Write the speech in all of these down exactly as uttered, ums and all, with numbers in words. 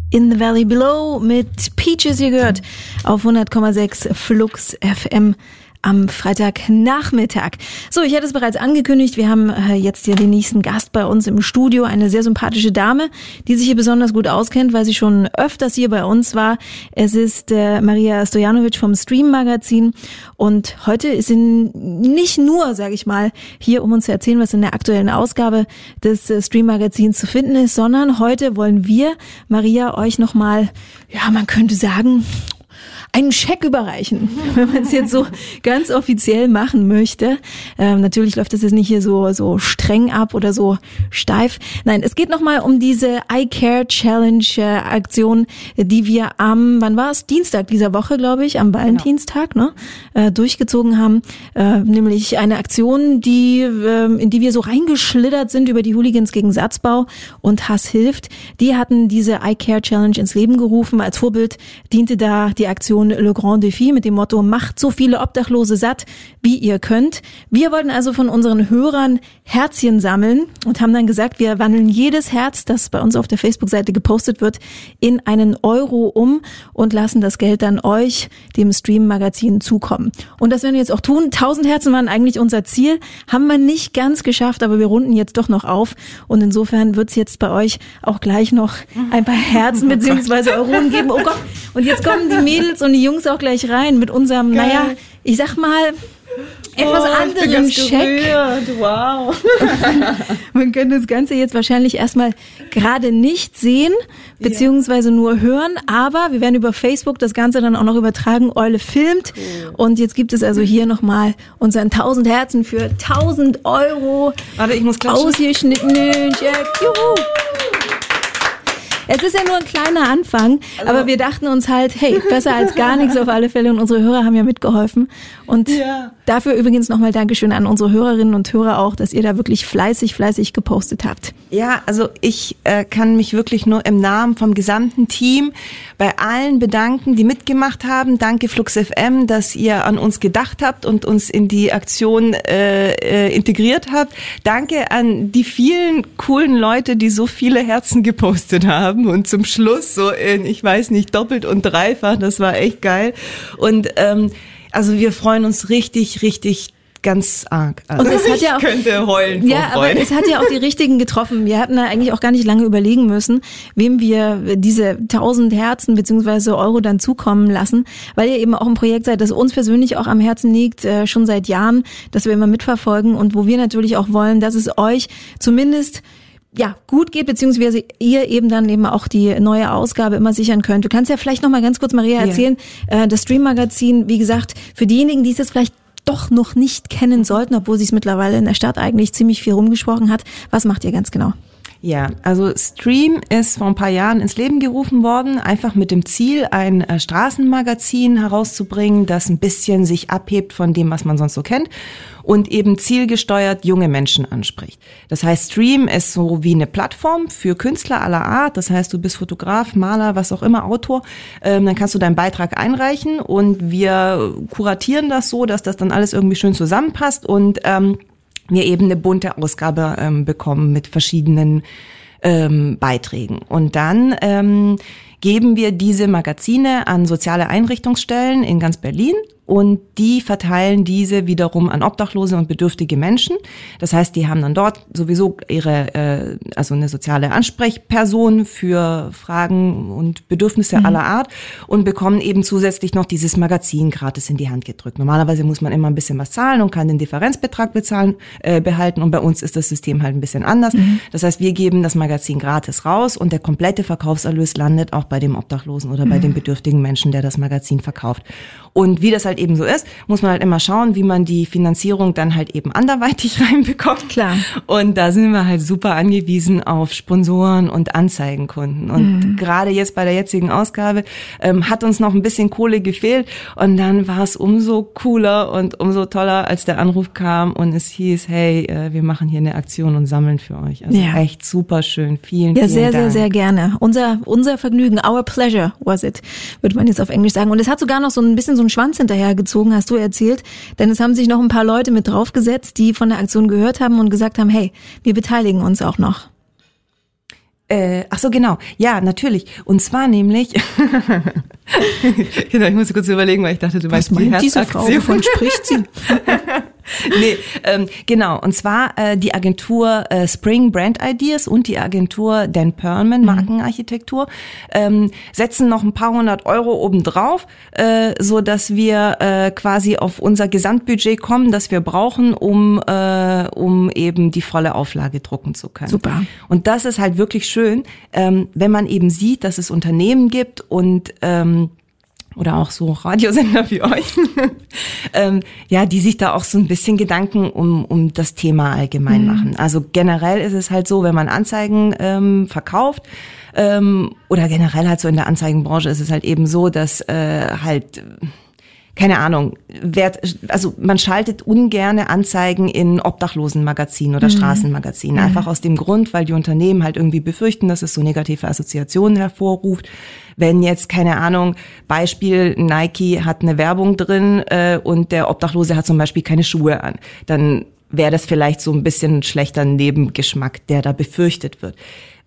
In the Valley Below mit Peaches, ihr gehört auf hundert Komma sechs Flux F M am Freitagnachmittag. So, ich hatte es bereits angekündigt, wir haben äh, jetzt hier den nächsten Gast bei uns im Studio, eine sehr sympathische Dame, die sich hier besonders gut auskennt, weil sie schon öfters hier bei uns war. Es ist äh, Maria Stojanovic vom Stream Magazin und heute ist sie nicht nur, sage ich mal, hier, um uns zu erzählen, was in der aktuellen Ausgabe des äh, Stream Magazins zu finden ist, sondern heute wollen wir, Maria, euch nochmal, ja, man könnte sagen, einen Scheck überreichen, wenn man es jetzt so ganz offiziell machen möchte. Ähm, natürlich läuft das jetzt nicht hier so so streng ab oder so steif. Nein, es geht nochmal um diese I Care Challenge äh, Aktion, die wir am, wann war es? Dienstag dieser Woche, glaube ich, am Valentinstag, genau. ne, äh, durchgezogen haben. Äh, nämlich eine Aktion, die äh, in die wir so reingeschlittert sind über die Hooligans gegen Satzbau und Hass hilft. Die hatten diese I Care Challenge ins Leben gerufen. Als Vorbild diente da die Aktion Le Grand Défi mit dem Motto, macht so viele Obdachlose satt, wie ihr könnt. Wir wollten also von unseren Hörern Herzchen sammeln und haben dann gesagt, wir wandeln jedes Herz, das bei uns auf der Facebook-Seite gepostet wird, in einen Euro um und lassen das Geld dann euch, dem Stream-Magazin, zukommen. Und das werden wir jetzt auch tun. tausend Herzen waren eigentlich unser Ziel, haben wir nicht ganz geschafft, aber wir runden jetzt doch noch auf und insofern wird es jetzt bei euch auch gleich noch ein paar Herzen bzw. Euronen geben. Oh Gott, und jetzt kommen die Mädels und die Jungs auch gleich rein mit unserem, Geil. naja, ich sag mal, etwas oh, anderen Scheck. Wow. Man könnte das Ganze jetzt wahrscheinlich erstmal gerade nicht sehen, beziehungsweise nur hören, aber wir werden über Facebook das Ganze dann auch noch übertragen. Eule filmt cool. Und jetzt gibt es also hier nochmal unseren tausend Herzen für tausend Euro. Warte, ich muss klatschen. Ausgeschnittenen Scheck. Juhu! Es ist ja nur ein kleiner Anfang, also, aber wir dachten uns halt, hey, besser als gar nichts auf alle Fälle und unsere Hörer haben ja mitgeholfen und ja. dafür übrigens nochmal Dankeschön an unsere Hörerinnen und Hörer auch, dass ihr da wirklich fleißig, fleißig gepostet habt. Ja, also ich äh, kann mich wirklich nur im Namen vom gesamten Team bei allen bedanken, die mitgemacht haben. Danke Flux F M, dass ihr an uns gedacht habt und uns in die Aktion äh, äh, integriert habt. Danke an die vielen coolen Leute, die so viele Herzen gepostet haben. Und zum Schluss so in, ich weiß nicht, doppelt und dreifach, das war echt geil. Und ähm, also wir freuen uns richtig, richtig ganz arg. Also und es hat ja auch, ich könnte heulen vor Ja, Freude. Aber es hat ja auch die richtigen getroffen. Wir hatten da eigentlich auch gar nicht lange überlegen müssen, wem wir diese tausend Herzen beziehungsweise Euro dann zukommen lassen, weil ihr eben auch ein Projekt seid, das uns persönlich auch am Herzen liegt, äh, schon seit Jahren, das wir immer mitverfolgen und wo wir natürlich auch wollen, dass es euch zumindest ja, gut geht, beziehungsweise ihr eben dann eben auch die neue Ausgabe immer sichern könnt. Du kannst ja vielleicht noch mal ganz kurz, Maria, erzählen, yeah. äh, das Stream-Magazin, wie gesagt, für diejenigen, die es jetzt vielleicht doch noch nicht kennen sollten, obwohl sie es mittlerweile in der Stadt eigentlich ziemlich viel rumgesprochen hat. Was macht ihr ganz genau? Ja, also Stream ist vor ein paar Jahren ins Leben gerufen worden, einfach mit dem Ziel, ein äh, Straßenmagazin herauszubringen, das ein bisschen sich abhebt von dem, was man sonst so kennt und eben zielgesteuert junge Menschen anspricht. Das heißt, Stream ist so wie eine Plattform für Künstler aller Art. Das heißt, du bist Fotograf, Maler, was auch immer, Autor. Ähm, dann kannst du deinen Beitrag einreichen und wir kuratieren das so, dass das dann alles irgendwie schön zusammenpasst und ähm, wir eben eine bunte Ausgabe ähm, bekommen mit verschiedenen ähm, Beiträgen. Und dann ähm, geben wir diese Magazine an soziale Einrichtungsstellen in ganz Berlin und die verteilen diese wiederum an obdachlose und bedürftige Menschen. Das heißt, die haben dann dort sowieso ihre, äh, also eine soziale Ansprechperson für Fragen und Bedürfnisse mhm. aller Art und bekommen eben zusätzlich noch dieses Magazin gratis in die Hand gedrückt. Normalerweise muss man immer ein bisschen was zahlen und kann den Differenzbetrag bezahlen, äh, behalten und bei uns ist das System halt ein bisschen anders. Mhm. Das heißt, wir geben das Magazin gratis raus und der komplette Verkaufserlös landet auch bei dem Obdachlosen oder bei mhm. dem bedürftigen Menschen, der das Magazin verkauft. Und wie das halt eben so ist, muss man halt immer schauen, wie man die Finanzierung dann halt eben anderweitig reinbekommt. Klar. Und da sind wir halt super angewiesen auf Sponsoren und Anzeigenkunden. Und mhm. gerade jetzt bei der jetzigen Ausgabe ähm, hat uns noch ein bisschen Kohle gefehlt. Und dann war es umso cooler und umso toller, als der Anruf kam und es hieß, hey, äh, wir machen hier eine Aktion und sammeln für euch. Also ja. echt super schön. Vielen, ja, vielen sehr, Dank. Ja, sehr, sehr gerne. Unser, unser Vergnügen, our pleasure was it, würde man jetzt auf Englisch sagen. Und es hat sogar noch so ein bisschen so einen Schwanz hinterhergezogen, hast du erzählt. Denn es haben sich noch ein paar Leute mit draufgesetzt, die von der Aktion gehört haben und gesagt haben, hey, wir beteiligen uns auch noch. Äh, ach so, genau. Ja, natürlich. Und zwar nämlich, genau, ich musste kurz überlegen, weil ich dachte, du weißt, die Herzaktion. Wovon spricht sie? nee, ähm, genau. Und zwar äh, die Agentur äh, Spring Brand Ideas und die Agentur Dan Perlman Markenarchitektur ähm, setzen noch ein paar hundert Euro obendrauf, äh, so dass wir äh, quasi auf unser Gesamtbudget kommen, das wir brauchen, um äh, um eben die volle Auflage drucken zu können. Super. Und das ist halt wirklich schön, ähm, wenn man eben sieht, dass es Unternehmen gibt und ähm, oder auch so Radiosender wie euch, ähm, ja, die sich da auch so ein bisschen Gedanken um um das Thema allgemein mhm. machen. Also generell ist es halt so, wenn man Anzeigen ähm, verkauft ähm, oder generell halt so in der Anzeigenbranche ist es halt eben so, dass äh, halt keine Ahnung, Wert, also man schaltet ungerne Anzeigen in Obdachlosenmagazinen oder mhm. Straßenmagazinen. Einfach mhm. aus dem Grund, weil die Unternehmen halt irgendwie befürchten, dass es so negative Assoziationen hervorruft. Wenn jetzt, keine Ahnung, Beispiel, Nike hat eine Werbung drin äh, und der Obdachlose hat zum Beispiel keine Schuhe an, dann wäre das vielleicht so ein bisschen ein schlechter Nebengeschmack, der da befürchtet wird.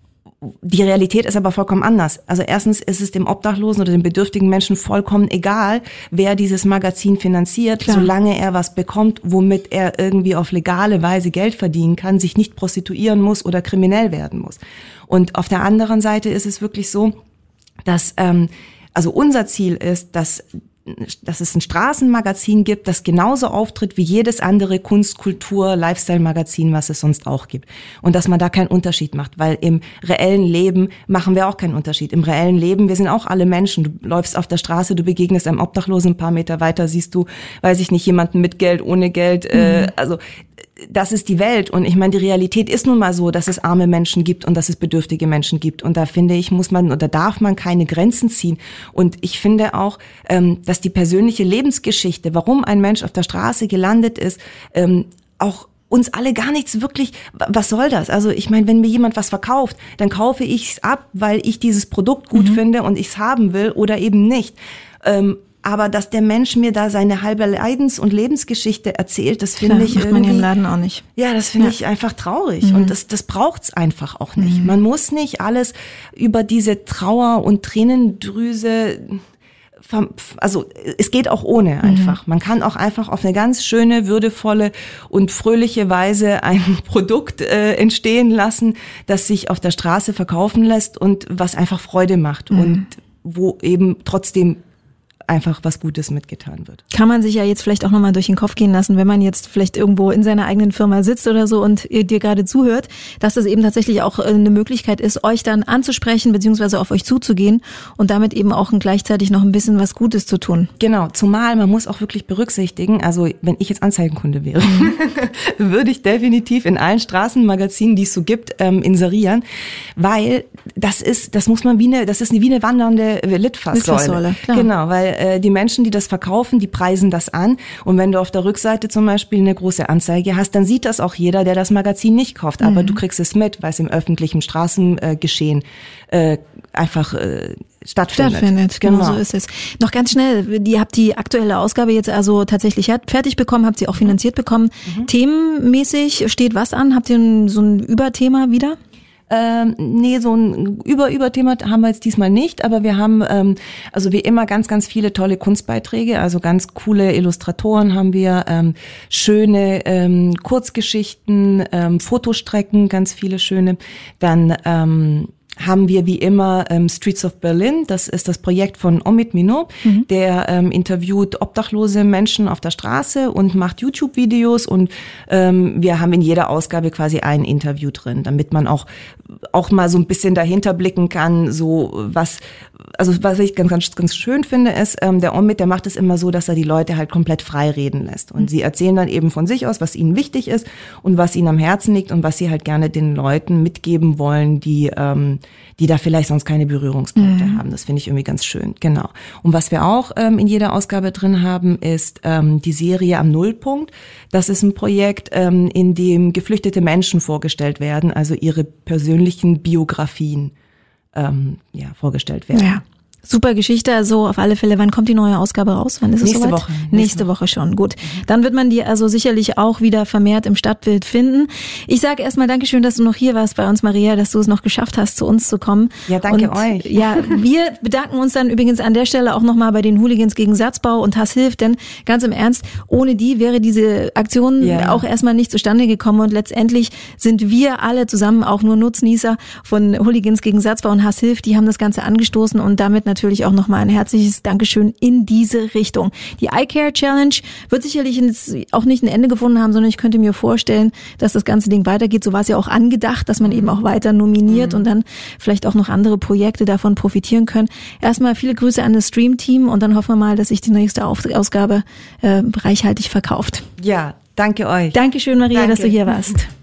Die Realität ist aber vollkommen anders. Also erstens ist es dem Obdachlosen oder dem bedürftigen Menschen vollkommen egal, wer dieses Magazin finanziert, Klar. solange er was bekommt, womit er irgendwie auf legale Weise Geld verdienen kann, sich nicht prostituieren muss oder kriminell werden muss. Und auf der anderen Seite ist es wirklich so, dass ähm, also unser Ziel ist, dass dass es ein Straßenmagazin gibt, das genauso auftritt wie jedes andere Kunst-, Kultur-, Lifestyle-Magazin, was es sonst auch gibt. Und dass man da keinen Unterschied macht, weil im reellen Leben machen wir auch keinen Unterschied. Im reellen Leben, wir sind auch alle Menschen. Du läufst auf der Straße, du begegnest einem Obdachlosen, ein paar Meter weiter siehst du, weiß ich nicht, jemanden mit Geld, ohne Geld. Mhm. Äh, also das ist die Welt. Und ich meine, die Realität ist nun mal so, dass es arme Menschen gibt und dass es bedürftige Menschen gibt. Und da finde ich, muss man oder darf man keine Grenzen ziehen. Und ich finde auch, ähm, dass die persönliche Lebensgeschichte, warum ein Mensch auf der Straße gelandet ist, ähm, auch uns alle gar nichts wirklich, was soll das? Also ich meine, wenn mir jemand was verkauft, dann kaufe ich es ab, weil ich dieses Produkt gut mhm. finde und ich es haben will oder eben nicht. Ähm, Aber dass der Mensch mir da seine halbe Leidens- und Lebensgeschichte erzählt, das finde ich macht irgendwie... man ja im Laden auch nicht. Ja, das finde ja. ich einfach traurig. Mhm. Und das, das braucht's einfach auch nicht. Mhm. Man muss nicht alles über diese Trauer- und Tränendrüse... Also es geht auch ohne einfach. Mhm. Man kann auch einfach auf eine ganz schöne, würdevolle und fröhliche Weise ein Produkt äh, entstehen lassen, das sich auf der Straße verkaufen lässt und was einfach Freude macht mhm. und wo eben trotzdem einfach was Gutes mitgetan wird. Kann man sich ja jetzt vielleicht auch nochmal durch den Kopf gehen lassen, wenn man jetzt vielleicht irgendwo in seiner eigenen Firma sitzt oder so und ihr dir gerade zuhört, dass das eben tatsächlich auch eine Möglichkeit ist, euch dann anzusprechen beziehungsweise auf euch zuzugehen und damit eben auch gleichzeitig noch ein bisschen was Gutes zu tun. Genau, zumal man muss auch wirklich berücksichtigen, also wenn ich jetzt Anzeigenkunde wäre, mhm. würde ich definitiv in allen Straßenmagazinen, die es so gibt, ähm, inserieren, weil das ist, das muss man wie eine, das ist wie eine wandernde Litfaßsäule. Litfaßsäule, klar. Genau, weil die Menschen, die das verkaufen, die preisen das an. Und wenn du auf der Rückseite zum Beispiel eine große Anzeige hast, dann sieht das auch jeder, der das Magazin nicht kauft. Aber mhm. du kriegst es mit, weil es im öffentlichen Straßengeschehen äh, einfach äh, stattfindet. Stattfindet, genau, genau so ist es. Noch ganz schnell, ihr habt die aktuelle Ausgabe jetzt also tatsächlich fertig bekommen, habt sie auch finanziert bekommen. Mhm. Themenmäßig steht was an? Habt ihr so ein Überthema wieder? Ähm, nee, so ein Über-Über-Thema haben wir jetzt diesmal nicht, aber wir haben ähm, also wie immer ganz, ganz viele tolle Kunstbeiträge, also ganz coole Illustratoren haben wir, ähm, schöne ähm, Kurzgeschichten, ähm, Fotostrecken, ganz viele schöne, dann ähm, haben wir wie immer ähm, Streets of Berlin, das ist das Projekt von Omid Minot, mhm. der ähm, interviewt obdachlose Menschen auf der Straße und macht YouTube-Videos und ähm, wir haben in jeder Ausgabe quasi ein Interview drin, damit man auch auch mal so ein bisschen dahinter blicken kann, so was, also was ich ganz, ganz, ganz schön finde ist, ähm, der Omid, der macht es immer so, dass er die Leute halt komplett frei reden lässt und mhm. sie erzählen dann eben von sich aus, was ihnen wichtig ist und was ihnen am Herzen liegt und was sie halt gerne den Leuten mitgeben wollen, die ähm, die da vielleicht sonst keine Berührungspunkte mhm. haben. Das finde ich irgendwie ganz schön, genau. Und was wir auch ähm, in jeder Ausgabe drin haben, ist ähm, die Serie am Nullpunkt. Das ist ein Projekt, ähm, in dem geflüchtete Menschen vorgestellt werden, also ihre persönlichen Biografien ähm, ja, vorgestellt werden. Ja. Super Geschichte, also auf alle Fälle. Wann kommt die neue Ausgabe raus? Wann ist es Nächste soweit? Woche. Nächste, Nächste Woche schon, gut. Mhm. Dann wird man die also sicherlich auch wieder vermehrt im Stadtbild finden. Ich sage erstmal Dankeschön, dass du noch hier warst bei uns, Maria, dass du es noch geschafft hast, zu uns zu kommen. Ja, danke und, euch. Ja, wir bedanken uns dann übrigens an der Stelle auch nochmal bei den Hooligans gegen Satzbau und Hass hilft, denn ganz im Ernst, ohne die wäre diese Aktion yeah. auch erstmal nicht zustande gekommen und letztendlich sind wir alle zusammen auch nur Nutznießer von Hooligans gegen Satzbau und Hass hilft. Die haben das Ganze angestoßen und damit natürlich auch nochmal ein herzliches Dankeschön in diese Richtung. Die iCare Challenge wird sicherlich auch nicht ein Ende gefunden haben, sondern ich könnte mir vorstellen, dass das ganze Ding weitergeht. So war es ja auch angedacht, dass man eben auch weiter nominiert mhm. und dann vielleicht auch noch andere Projekte davon profitieren können. Erstmal viele Grüße an das Stream-Team und dann hoffen wir mal, dass sich die nächste Ausgabe äh, reichhaltig verkauft. Ja, danke euch. Dankeschön, Maria, danke. dass du hier warst.